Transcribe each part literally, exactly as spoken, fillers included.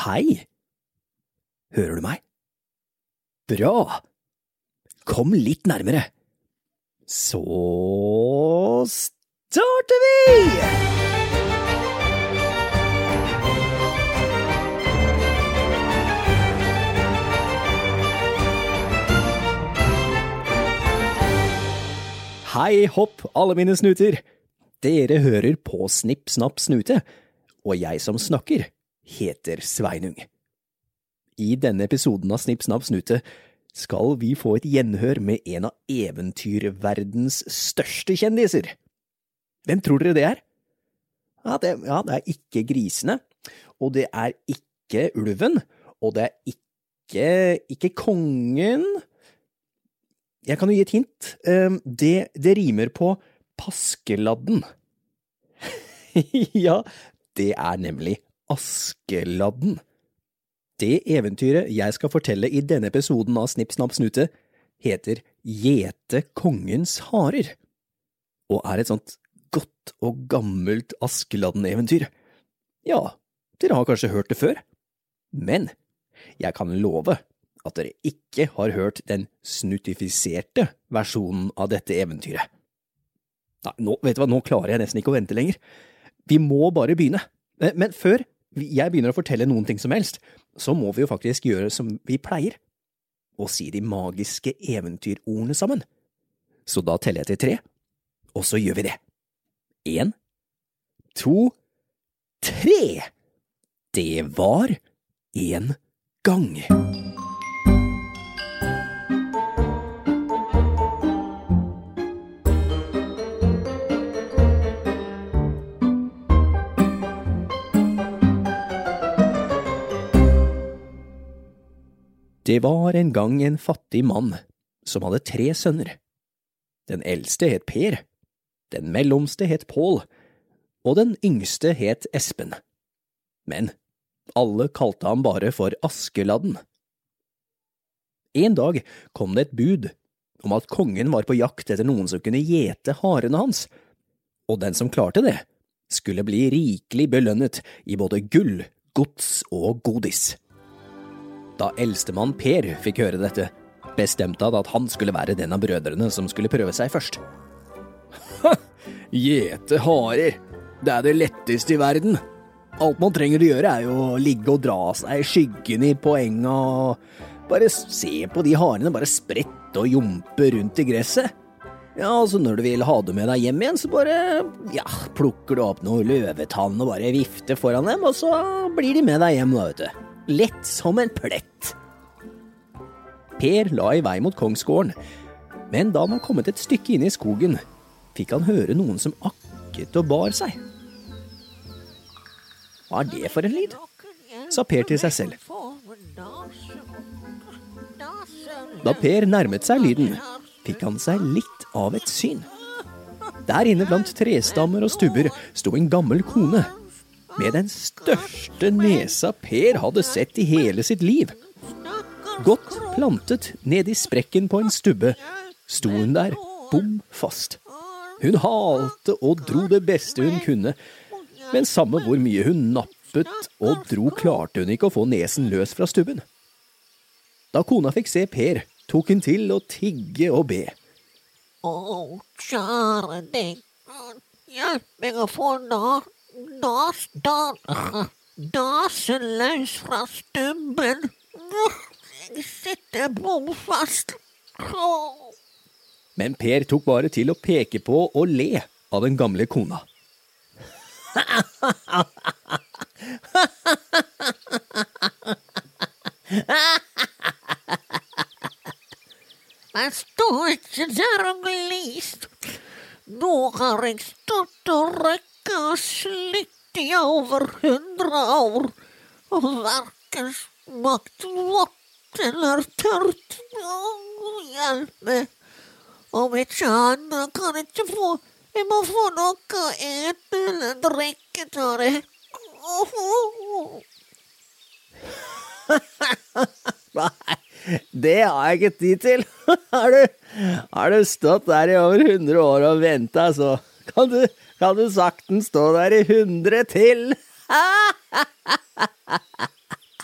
Hei! Hører du meg? Bra! Kom litt nærmere. Så starter vi! Hei hopp, alle mine snuter! Dere hører på Snipp Snapp Snute, og jeg som snakker heter Sveinung. I denne episoden av Snipp Snapp Snute skal vi få et gjenhør med en av eventyrverdens største kjendiser. Hvem tror dere det er? Ja, det, ja, det er ikke grisene, og det er ikke ulven, og det er ikke, ikke kongen. Jeg kan jo gi et hint. Det, det rimer på Paskeladden. Ja, det er nemlig Askeladden. Det eventyret jeg skal fortelle i denne episoden av Snipp Snapp Snute heter Gjete kongens harer, og er et sånt godt og gammelt Askeladden-eventyr. Ja, dere har kanskje hørt det før, men jeg kan love at dere ikke har hørt den snutifiserte versjonen av dette eventyret. Nei, nå, vet du hva, nå klarer jeg nesten ikke å vente lenger. Vi må bare begynne. Men før jeg begynner å fortelle noen ting som helst, så må vi jo faktisk gjøre som vi pleier, og si de magiske eventyrordene sammen. Så da teller jeg til tre, og så gjør vi det. En, to, tre! Det var en gang. Det var en gang en fattig mann som hadde tre sønner. Den eldste het Per, den mellomste het Pål, og den yngste het Espen. Men alle kalte ham bare for Askeladden. En dag kom det et bud om at kongen var på jakt etter noen som kunne gjete harene hans, og den som klarte det skulle bli rikelig belønnet i både gull, gods og godis. Da eldstemann Per fikk høre dette, bestemte han at han skulle være den av brødrene som skulle prøve seg først. Ha! Gjete harer! Det er det letteste i verden. Alt man trenger å gjøre er jo å ligge og dra seg i skyggen i poenga og bare se på de harene, bare sprette og jumpe rundt i gresset. Ja, altså når du vil ha det med deg hjem igjen, så bare, ja, plukker du opp noe løvetann og bare vifter foran dem, og så blir de med deg hjem da, vet du. Lett som en plett. Per la i vei mot kongsgården, men da han var kommet et stykke inn i skogen, fikk han høre noen som akket og bar seg. Hva er det for en lyd? Sa Per til seg selv. Da Per nærmet seg lyden, fikk han seg litt av et syn. Der inne blant trestammer og stubber sto en gammel kone, med den største nesa Per hadde sett i hele sitt liv. Godt plantet ned i sprekken på en stubbe, sto hun der, bom fast. Hun halte og dro det beste hun kunne, men samme hvor mye hun nappet og dro, klarte hun ikke å få nesen løs fra stubben. Da kona fikk se Per, tok hun til å tigge og be. Å, kjære deg, hjelp meg å få da. Das, da, dasen løs fra stubben. Jeg sitter bom fast. Men Per tok bare til å peke på og le av den gamle kona. Jeg står ikke der og glist. Nå har jeg stått og røkt og slitt i over hundre år, og hverken smakt vått eller tørt. Hjelp meg. Om ikke annet kan jeg ikke få, jeg må få noe å ete eller drikke til det. Nei, det har jeg ikke tid til. Har du, har du stått der i over hundre år og ventet, så kan du, kan du sakten stå der i hundre til.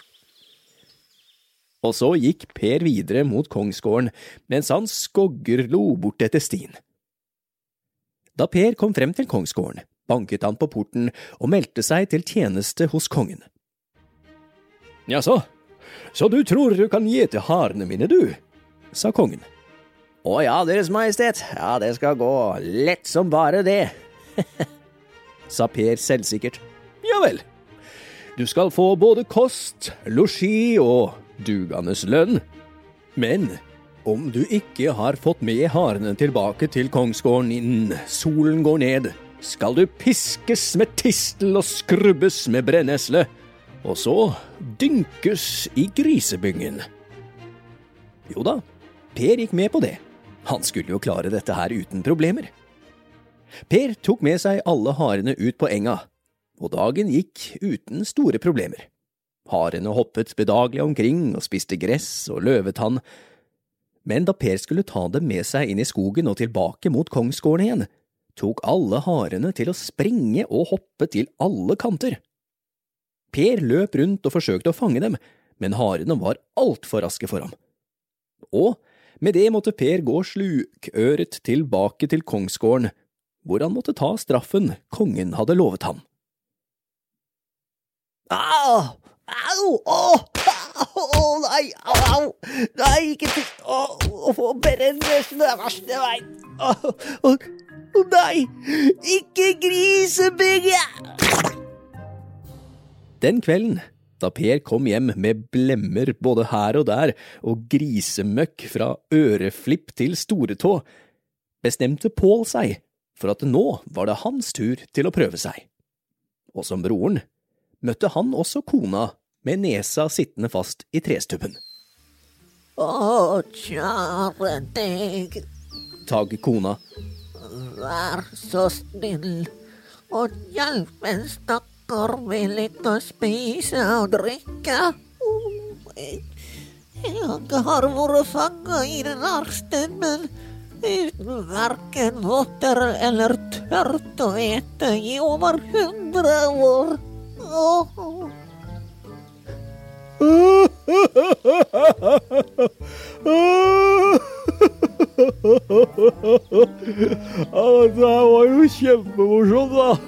Og så gikk Per videre mot kongsgården, mens han skoggerlo bort etter stien. Da Per kom frem til kongsgården, banket han på porten og meldte seg til tjeneste hos kongen. «Jaså, så du tror du kan gjete harene mine, du?» sa kongen. «Å ja, deres majestet, ja, det skal gå lett som bare det», sa Per selvsikkert. «Ja vel, du skal få både kost, losji og dugandes lønn. Men om du ikke har fått med harene tilbake til kongsgården innen solen går ned, skal du piskes med tistel og skrubbes med brennesle, og så dynkes i grisebyngen.» Jo da, Per gikk med på det. Han skulle jo klare dette her uten problemer. Per tok med seg alle harene ut på enga, og dagen gikk uten store problemer. Harene hoppet bedagelig omkring og spiste gress og løvetann, men da Per skulle ta dem med seg inn i skogen og tilbake mot kongsgården igjen, tok alle harene til å springe og hoppe til alle kanter. Per løp rundt og forsøkte å fange dem, men harene var alt for raske for ham. Og med det måtte Per gå slukøret tilbake til kongsgården, hvor han måtte ta straffen kongen hadde lovet ham. Au! Au! Åh! Åh, nei! Au, au! Nei, ikke til... Åh, å få brennnesle, det er verst jeg vet. Åh, åh, åh, nei! Ikke grisebygge! Den kvelden, da Per kom hjem med blemmer både her og der og grisemøkk fra øreflipp til storetå, bestemte Pål seg for at nå var det hans tur til å prøve seg. Og som broren møtte han også kona med nesa sittende fast i trestubben. Å, kjære deg, Tagg kona. vær så snill og hjelp en stakkar med litt å spise og drikke. Jeg, jeg har vært fanget i den verste, men uten hverken votter eller tørt å ete i over hundre år. Åh. Ja, dette her var jo kjempemorsomt, da.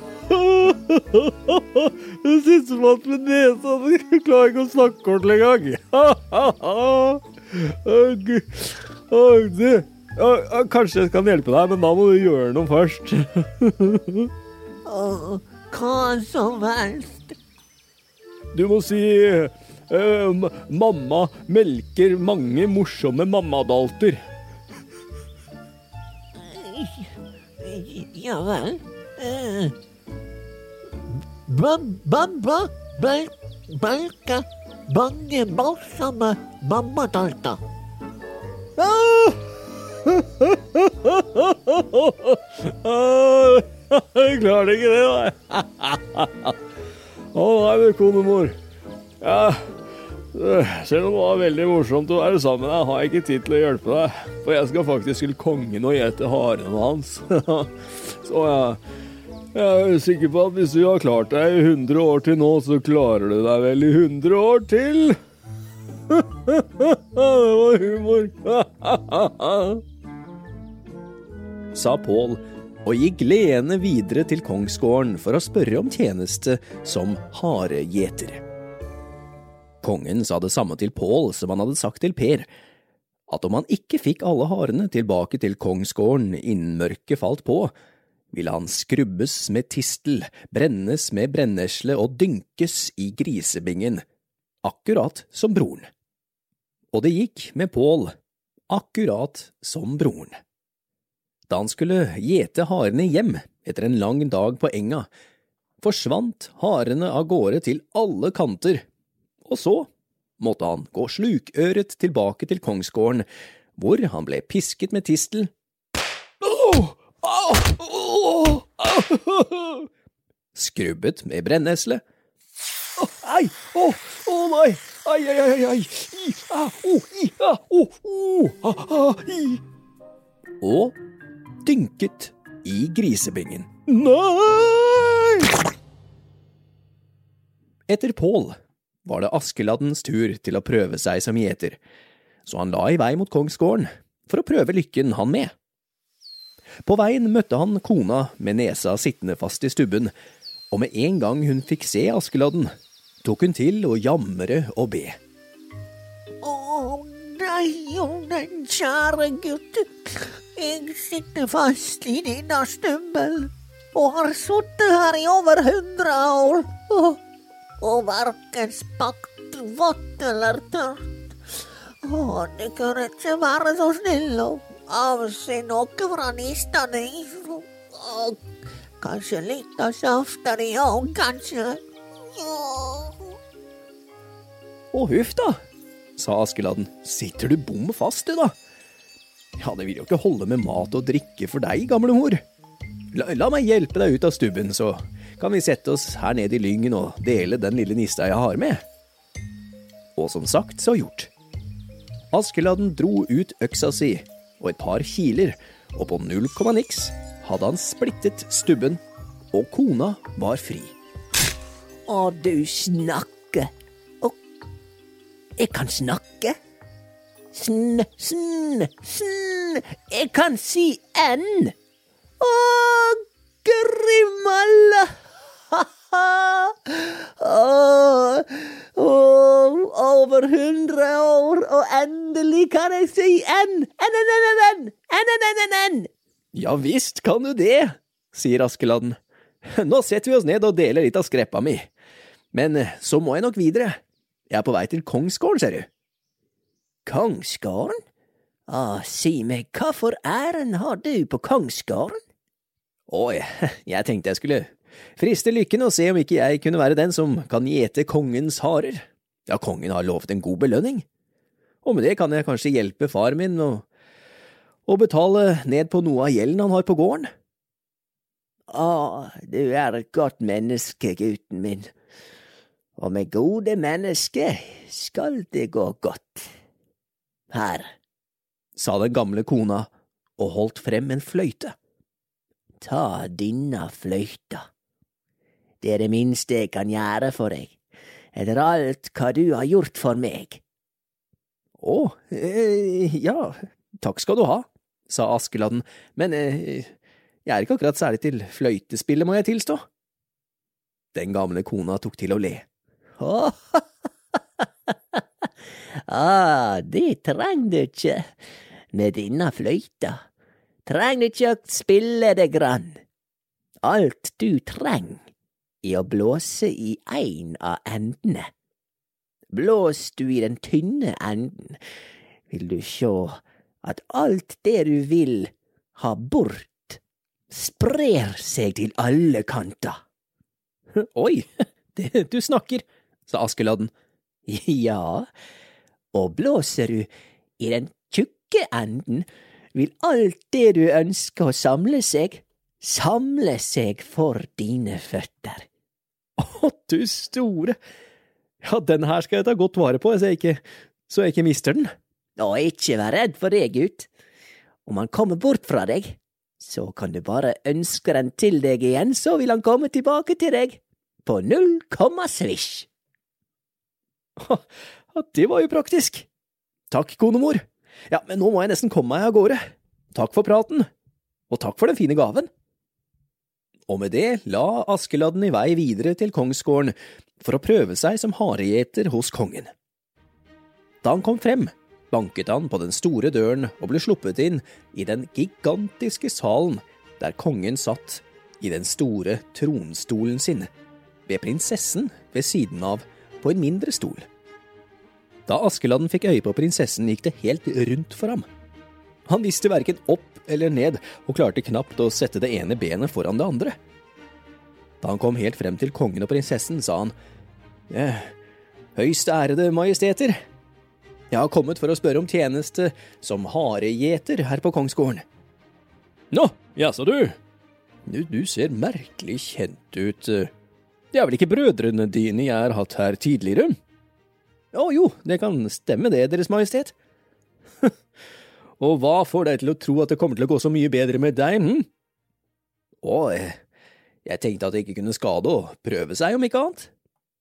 Du sitter fast med nesa, du klarer ikke å snakke ordentlig engang. Kanskje jeg kan hjelpe deg, men da må du gjøre noe først. Hva som helst. Du må si uh, mamma melker mange morsomme mammadalter. Ja vel. Uh. Babba balka mange morsomme mammadalter. Jeg klarer ikke det, da. Å nei, det konemor. Ja, selv om det var veldig morsomt å være sammen med deg, har jeg ikke tid til å hjelpe deg. For jeg skal faktisk til kongen og gjete harene hans. Så ja, jeg er sikker på at hvis du har klart deg i hundre år til nå, så klarer du deg vel i hundre år til. Det var humor. Sa Pål, og gikk leende videre til kongsgården for å spørre om tjeneste som haregjeter. Kongen sa det samme til Pål som han hadde sagt til Per, at om han ikke fikk alle harene tilbake til kongsgården innen mørket falt på, ville han skrubbes med tistel, brennes med brennesle og dynkes i grisebingen, akkurat som broren. Og det gikk med Pål, akkurat som broren. Da han skulle gjete harene hjem etter en lang dag på enga, forsvant harene av gårde til alle kanter, og så måtte han gå slukøret tilbake til kongsgården, hvor han ble pisket med tistel, skrubbet med brennesle, ei, å, å nei, ei, ei, ei, ei, i, a, o, i, a, o, o, a, a, i, og dynket i grisebingen. Nei! Etter Pål var det Askeladdens tur til å prøve seg som gjeter, så han la i vei mot kongsgården for å prøve lykken han med. På veien møtte han kona med nesa sittende fast i stubben, og med en gang hun fikk se Askeladden, tok hun til å jamre og be. Å nei, å nei, kjære gutt, jeg sitter fast i denne stubben, og har suttet her i over hundre år, og, og hverken spakt vått eller tørt. Å, det kunne ikke være så snill og avse noe fra nistene, og kanskje litt av saften i og kanskje. Ja. Å, huff da, sa Askeladden. Sitter du bom fast, du da? Ja, det vil jo ikke holde med mat og drikke for deg, gamle mor. La, la meg hjelpe deg ut av stubben, så kan vi sette oss her ned i lyngen og dele den lille nista jeg har med. Og som sagt, så gjort. Askeladden dro ut øksa si og et par kiler, og på null komma niks hadde han splittet stubben, og kona var fri. Å, du snakker. Og jeg kan snakke. Sn, sn, sn. Jeg kan si N. Å, Grimalla. Åh, åh, over hundre år, og endelig kan jeg si N, N, N, N, N, N, N, N, N, N. Ja visst kan du det, sier Askeladden. Nå setter vi oss ned og deler litt av skreppa mi. Men så må jeg nok videre. Jeg er på vei til kongsgården, ser du. Kongsgården? Ah, si meg, hva for æren har du på kongsgården? Å, jeg, jeg tenkte jeg skulle friste lykken og se om ikke jeg kunne være den som kan gjete kongens harer. Ja, kongen har lovet en god belønning. Og med det kan jeg kanskje hjelpe far min og, og betale ned på noe av gjelden han har på gården. Å, du er et godt menneske, gutten min. Og med gode mennesker skal det gå godt. Her, sa den gamle kona og holdt frem en fløyte. Ta denne fløyta. Det er det minste jeg kan gjøre for deg, etter alt hva du har gjort for meg. Å, eh, ja, takk skal du ha, sa Askeladden, men eh, jeg er ikke akkurat særlig til fløytespillet, må jeg tilstå. Den gamle kona tok til å le. Åh, ah, det trenger du ikke med denne fløyta. Trenger ikke å spille det grann. Alt du trenger er å blåse i ein av endene. Blås du i den tynne enden, vil du sjå at alt det du vil ha bort, sprer seg til alle kanter. Oi, det, du snakker, sa Askeladden. Ja, og blåser du i den tjukke enden, vil alt det du ønsker å samle seg, samle seg for dine føtter. Å, du store! Ja, den her skal jeg ta godt vare på, så jeg ikke, så jeg ikke mister den. Og ikke vær redd for det, gutt. Om han kommer bort fra deg, så kan du bare ønske den til deg igjen, så vil han komme tilbake til deg, på null komma svisj. Ja, det var jo praktisk. Takk, konemor. Ja, men nå må jeg nesten komme meg av gårde. Takk for praten, og takk for den fine gaven. Og med det la Askeladden i vei videre til kongsgården for å prøve seg som haregjeter hos kongen. Da han kom frem, banket han på den store døren og ble sluppet inn i den gigantiske salen der kongen satt i den store tronstolen sin, ved prinsessen ved siden av på en mindre stol. Da Askeladden fikk øye på prinsessen, gikk det helt rundt for ham. Han visste hverken opp eller ned, og klarte knapt å sette det ene benet foran det andre. Da han kom helt frem til kongen og prinsessen, sa han, eh, «Høyst ærede majesteter, jeg har kommet for å spørre om tjeneste som haregjeter her på kongsgården.» «Nå, jaså du? du? Du ser merkelig kjent ut. Det er vel ikke brødrene dine jeg har hatt her tidligere?» «Å jo, det kan stemme det, deres majestet.» «Og hva får deg til å tro at det kommer til å gå så mye bedre med deg, hm?» «Å, jeg tenkte at det ikke kunne skade å prøve seg om ikke annet.»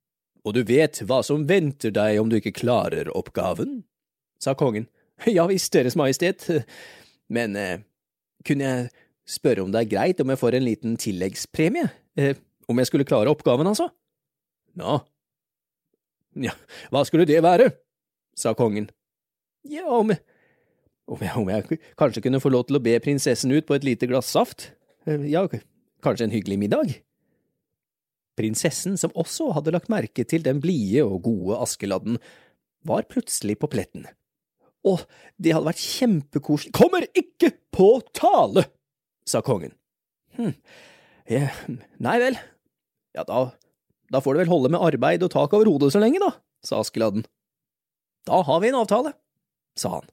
Og du vet hva som venter deg om du ikke klarer oppgaven? Sa kongen. Ja visst, Deres Majestet, men eh, kunne jeg spørre om det er greit om jeg får en liten tilleggspremie? Eh, om jeg skulle klare oppgaven, altså? Nå. Ja, hva skulle det være? Sa kongen. Ja, om jeg, om jeg, om jeg kanskje kunne få lov til å be prinsessen ut på et lite glass saft? Eh, ja, kanskje en hyggelig middag? Prinsessen, som også hadde lagt merke til den blide og gode Askeladden, var plutselig på pletten. Å, det hadde vært kjempekoselig. Kommer ikke på tale, sa kongen. Hm, ja, nei vel. Ja, da, da får du vel holde med arbeid og tak over hodet så lenge da, sa Askeladden. Da har vi en avtale, sa han.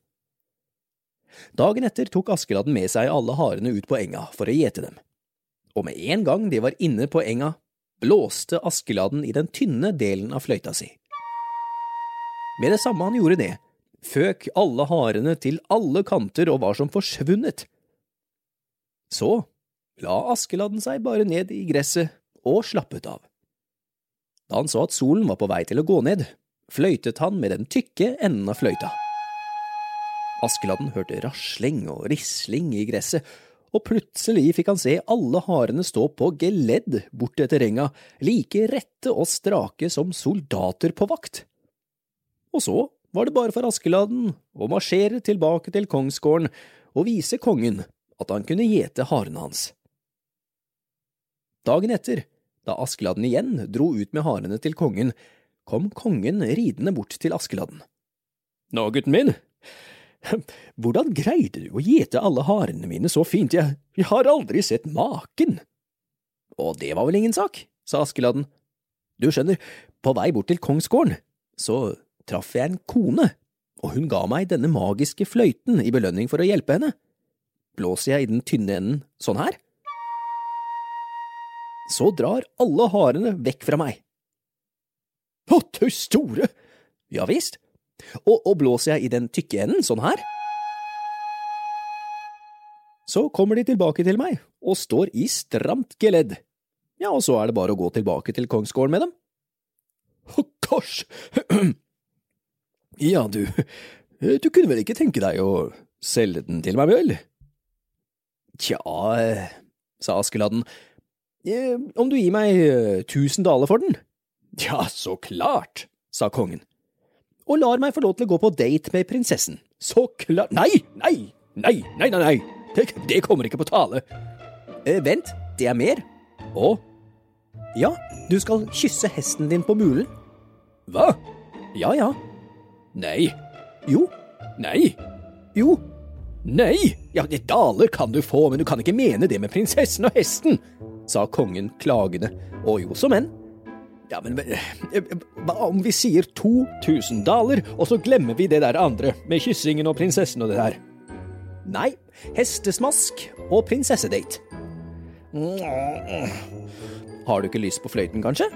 Dagen etter tok Askeladden med seg alle harene ut på enga for å gjete dem. Og med en gang de var inne på enga, blåste Askeladden i den tynne delen av fløyta si. Med det samme han gjorde det, føk alle harene til alle kanter og var som forsvunnet. Så la Askeladden seg bare ned i gresset og slappet av. Da han så at solen var på vei til å gå ned, fløytet han med den tykke enden av fløyta. Askeladden hørte rasling og risling i gresset, og plutselig fikk han se alle harene stå på geledd bort etter enga, like rette og strake som soldater på vakt. Og så var det bare for Askeladden å marsjere tilbake til kongsgården og vise kongen at han kunne gjete harene hans. Dagen etter, da Askeladden igjen dro ut med harene til kongen, kom kongen ridende bort til Askeladden. Nå, gutten min, hvordan greide du å gjete alle harene mine så fint? Jeg, jeg har aldri sett maken. Og det var vel ingen sak, sa Askeladden. Du skjønner, på vei bort til kongsgården, så traff jeg en kone, og hun ga meg denne magiske fløyten i belønning for å hjelpe henne. Blåser jeg i den tynne enden sånn her? Så drar alle harene vekk fra meg. Å, du store! Ja visst. Og, og blåser jeg i den tykke enden, sånn her? Så kommer de tilbake til meg, og står i stramt geledd. Ja, og så er det bare å gå tilbake til kongsgården med dem. Å, kors! Ja, du, du kunne vel ikke tenke deg å selge den til meg, vel? Tja, sa Askeladden, om du gir meg tusen daler for den? Ja, så klart, sa kongen. Og lar meg få lov til å gå på date med prinsessen. Så klart… Nei, nei, nei, nei, nei, nei. Det, det kommer ikke på tale. Eh, vent, det er mer. Å? Ja, du skal kysse hesten din på mulen. Hva? Ja, ja. Nei. Jo. Nei. Jo. Nei. Ja, det daler kan du få, men du kan ikke mene det med prinsessen og hesten, sa kongen klagende. Og jo som enn. Ja, men hva om vi sier to tusen daler, og så glemmer vi det der andre, med kyssingen og prinsessen og det der? Nei, hestesmask og prinsessedate. Har du ikke lyst på fløyten, kanskje?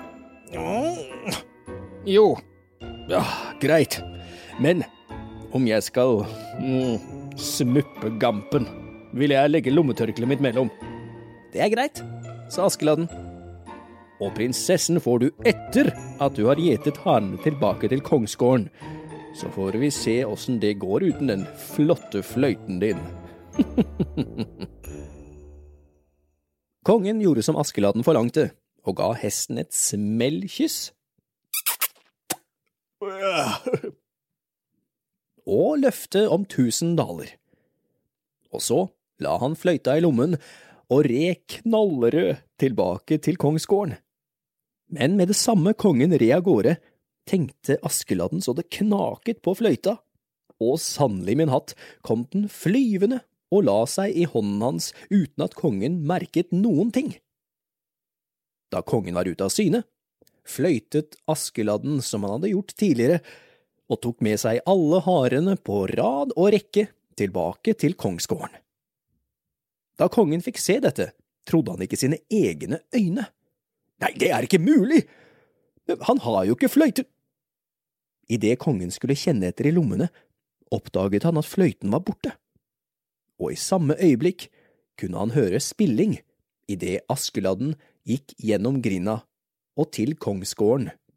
Jo. Ja, greit. Men om jeg skal mm, smuppe gampen, vil jeg legge lommetørklet mitt mellom. Det er greit, sa Askeladden. Og prinsessen får du etter at du har gjetet hanene tilbake til kongsgården. Så får vi se hvordan det går uten den flotte fløyten din. Kongen gjorde som Askeladden forlangte, og ga hesten et smellkyss. Og løfte om tusen daler. Og så la han fløyta i lommen og red knallrød tilbake til kongsgården. Men med det samme kongen red av gårde, tenkte Askeladden så det knaket på fløyta, og sannelig min hatt kom den flyvende og la seg i hånden hans uten at kongen merket noen ting. Da kongen var ute av syne, fløytet Askeladden som han hadde gjort tidligere, og tok med seg alle harene på rad og rekke tilbake til kongsgården. Da kongen fikk se dette, trodde han ikke sine egne øyne. Nei, det er ikke mulig! Han har jo ikke fløyte. I det kongen skulle kjenne etter i lommene, oppdaget han at fløyten var borte. Og i samme øyeblikk kunne han høre spilling, i det Askeladden gikk gjennom grinda og til kongsgården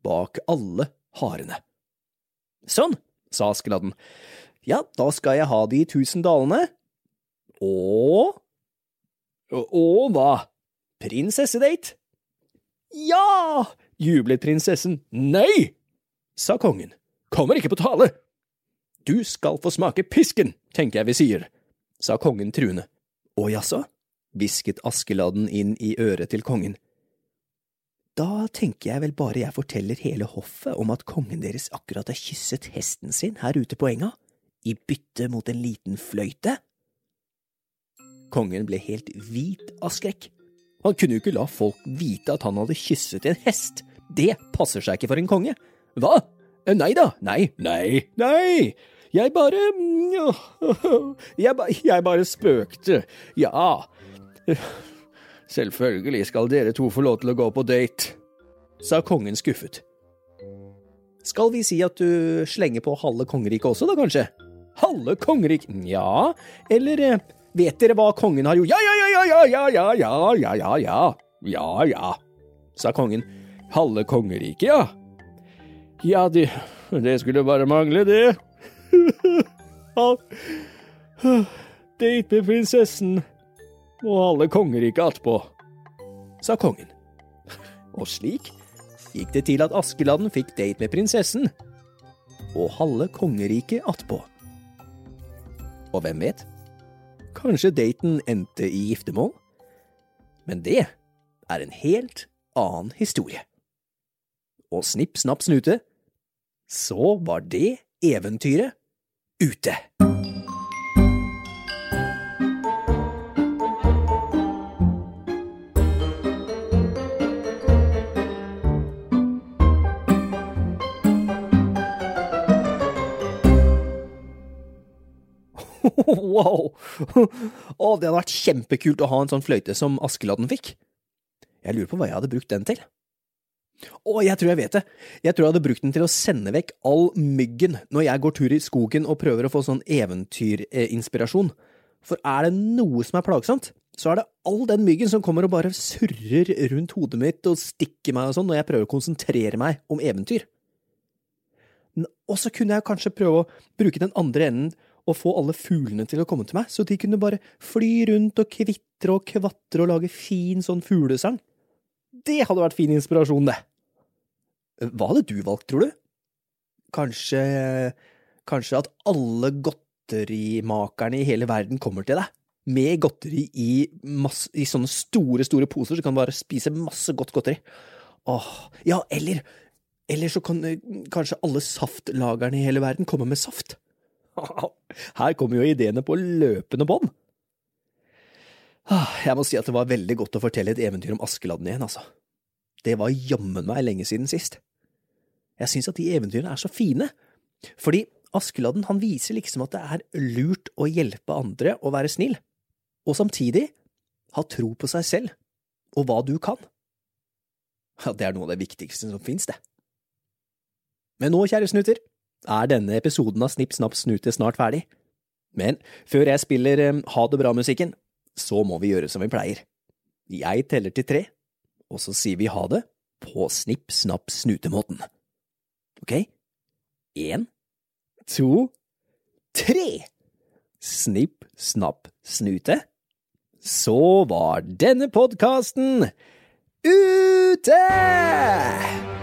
bak alle harene. Sånn, sa Askeladden. Ja, da skal jeg ha de tusen dalene. Og… Og hva? Prinsessedate? Ja, jublet prinsessen. Nei, sa kongen. Kommer ikke på tale. Du skal få smake pisken, tenker jeg vi sier, sa kongen truende. Å jaså, hvisket Askeladden inn i øret til kongen. Da tenker jeg vel bare jeg forteller hele hoffet om at kongen deres akkurat har kysset hesten sin her ute på enga, i bytte mot en liten fløyte. Kongen ble helt hvit av skrekk. Han kunne jo ikke la folk vite at han hadde kysset en hest. Det passer seg ikke for en konge. Hva? Nei da, nei, nei, nei. Jeg bare… Jeg, ba, jeg bare spøkte. Ja, selvfølgelig skal dere to få lov til å gå på date, sa kongen skuffet. Skal vi si at du slenger på halve kongeriket også da, kanskje? Halve kongerik? Ja, eller vet dere hva kongen har gjort? Ja, ja, ja, ja, ja, ja, ja, ja, ja, ja, ja, ja, ja, sa kongen. Halve kongeriket, ja. Ja, det, det skulle bare mangle det. Date med prinsessen og halve kongeriket attpå, sa kongen. Og slik gikk det til at Askeladden fikk date med prinsessen og halve kongeriket attpå. Og hvem vet? Kanskje daten endte i giftermål? Men det er en helt annen historie. Og snipp, snapp, snute, så var det eventyret ute. Wow! Å, det hadde vært kjempekult å ha en sånn fløyte som Askeladden fikk. Jeg lurer på hva jeg hadde brukt den til. Å, jeg tror jeg vet det. Jeg tror jeg hadde brukt den til å sende vekk all myggen når jeg går tur i skogen og prøver å få sånn eventyrinspirasjon. For er det noe som er plagsomt, så er det all den myggen som kommer og bare surrer rundt hodet mitt og stikker meg og sånn når jeg prøver å konsentrere meg om eventyr. Og så kunne jeg kanskje prøve å bruke den andre enden og få alle fuglene til å komme til meg, så de kunne bare fly rundt og kvitre og kvatre og lage fin sånn fuglesang. Det hadde vært fin inspirasjon, det. Hva hadde du valgt, tror du? Kanskje, kanskje at alle godterimakerne i hele verden kommer til deg, med godteri i, masse, i sånne store, store poser, så kan du bare spise masse godt godteri. Åh, ja, eller, eller så kan kanskje alle saftlagerne i hele verden komme med saft. Her kommer jo ideene på løpende bånd. Jeg må si at det var veldig godt å fortelle et eventyr om Askeladden igjen, altså. Det var jammen meg lenge siden sist. Jeg synes at de eventyrene er så fine, fordi Askeladden han viser liksom at det er lurt å hjelpe andre og være snill, og samtidig ha tro på seg selv og hva du kan. Ja, det er noe av det viktigste som finnes, det. Men nå, kjære snuter, er denne episoden av Snipp, Snapp, Snute snart ferdig. Men før jeg spiller um, Ha det bra-musikken, så må vi gjøre som vi pleier. Jeg teller til tre, og så sier vi ha det på Snipp, Snapp, Snute-måten. Ok? En, to, tre. Snipp, snapp, snute. Så var denne podcasten ute!